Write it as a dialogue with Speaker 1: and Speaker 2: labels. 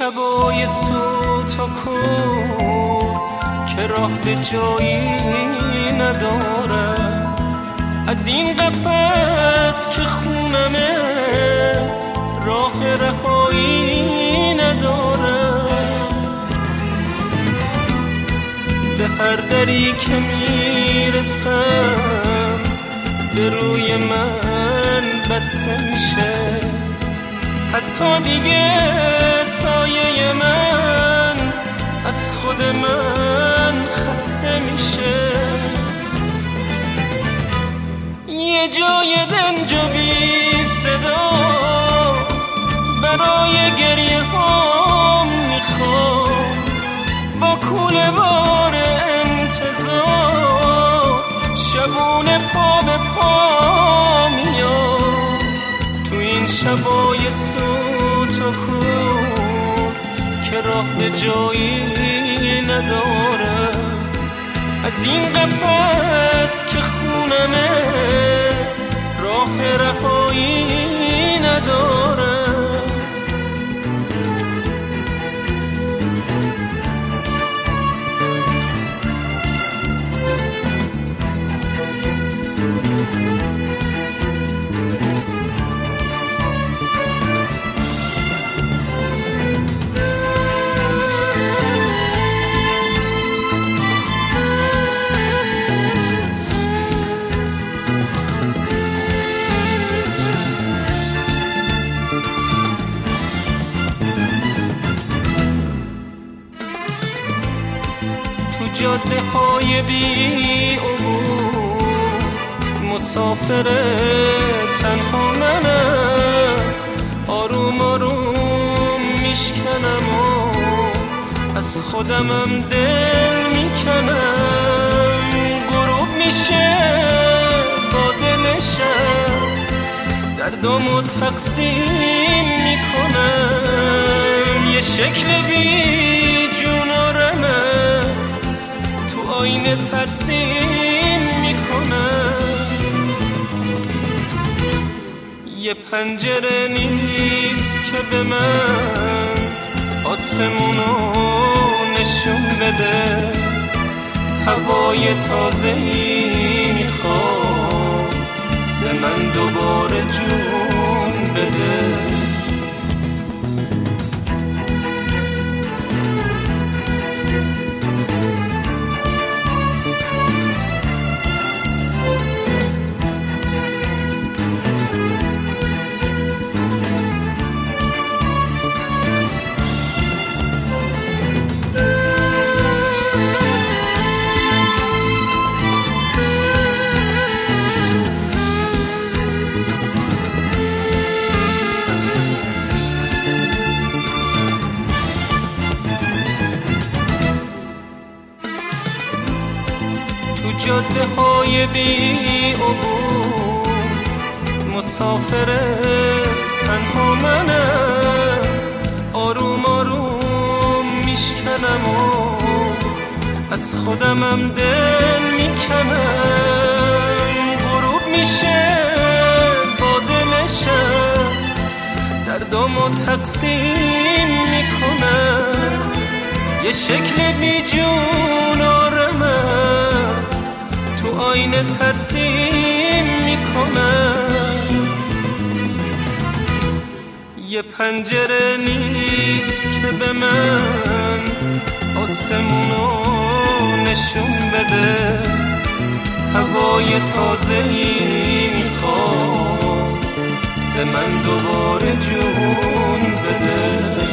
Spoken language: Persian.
Speaker 1: شبای سوت و کور که راه به جایی نداره، از این قفس که خونمه راه رهایی نداره. به هر دری که میرسم به روی من بسته میشه، حتی دیگه سایه من از خود من خسته میشه. یه جای دنج و بی صدا برای گریه هم میخوام، با کوله بار انتظار شبونه پا به پا میام. تو این شبای سوت و کور که راه به جایی نداره، از این قفس که خونمه راه رهایی نداره. جاده های بی عبور مسافر تنها منم، آروم آروم میشکنم و از خودمم دل میکنم. غروب میشه با دلشم دردامو تقسیم میکنم. یه شکل بی جون آرمه آینه ترسیم میکنم. یه پنجره نیست که به من آسمونو نشون بده، هوای تازه‌ای میخوام به من دوباره جون بده. جاده های بی عبور مسافر تنها منم، آروم آروم میشکنم و از خودمم دل میکنم. غروب میشه با دلشم دردامو تقسیم میکنم. یه شکل بی جون آرمم تو آینه ترسیم میکنم. یه پنجره نیست که به من آسمونو نشون بده، هوای تازه‌ای میخوام به من دوباره جون بده.